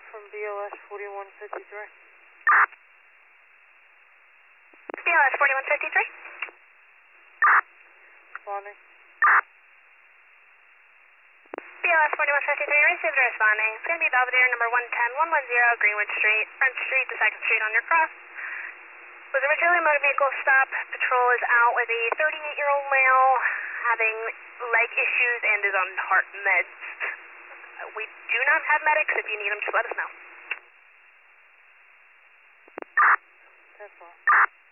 from BLS 4153. BLS 4153. Responding. BLS 4153, received and responding. It's going to be Belvedere number 110110 Greenwood Street, Front Street to 2nd Street on your cross. Was originally a motor vehicle stop. Patrol is out with a 38-year-old male having leg issues and is on heart meds. We do not have medics. If you need them, just let us know. That's all.